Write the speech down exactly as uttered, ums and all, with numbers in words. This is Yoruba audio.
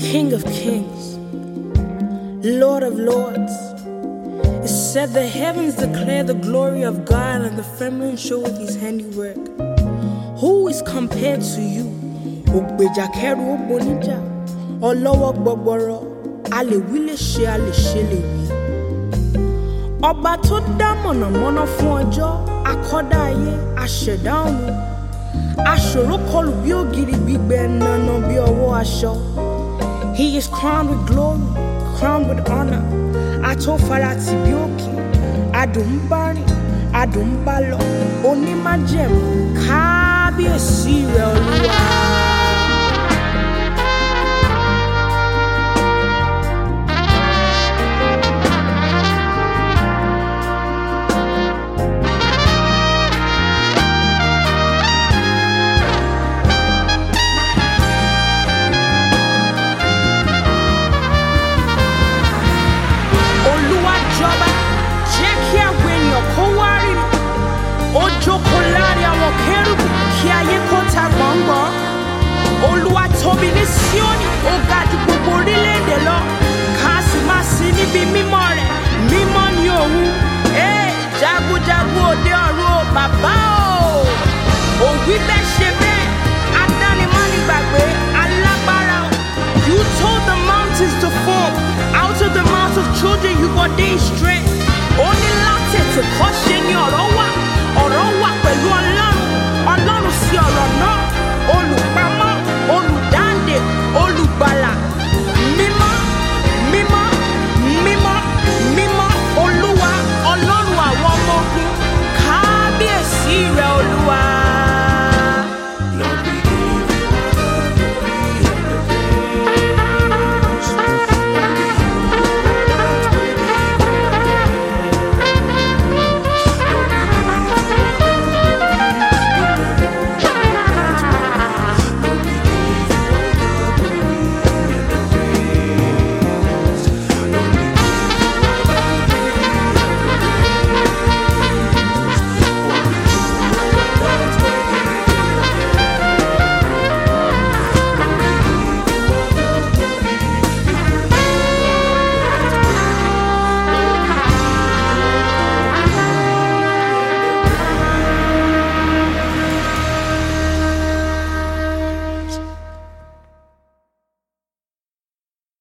King of kings, Lord of lords. It said the heavens declare the glory of God and the firmament showeth his handiwork. Who is compared to you? Ogbeja keru obonija, Olowo gbogboro, a lè wí lè ṣe, a lè ṣe lè wí. Ọba tó dá mọ̀nàmọ́ná fún ọjọ́, akọ́dá ayé, aṣẹ̀dá ọ̀run. Aṣòro kọlù bí ògiri gbígbẹ nana bí ọwọ́ aṣọ. He is crowned with glory, crowned with honor. Atófarati bí òkè, adùn ń bá rìn, adùn ń bá lọ. Onímájẹ̀mú, kábíyèsí rẹ̀ Olúwa. Jókòó láàrin àwọn kérúbù kí ayé kó ta gbọ̀ngbọ̀n. Olúwa tóbi ní Síónì, ó ga jù gbogbo orílẹ̀-èdè lọ. Ká sì máa sìn níbi mímọ́ rẹ̀, mímọ́ ni òun. Ee, jagunjagun òde ọ̀run o, bàbá o. Òwí bẹ́ẹ̀ ṣe bẹ́ẹ̀.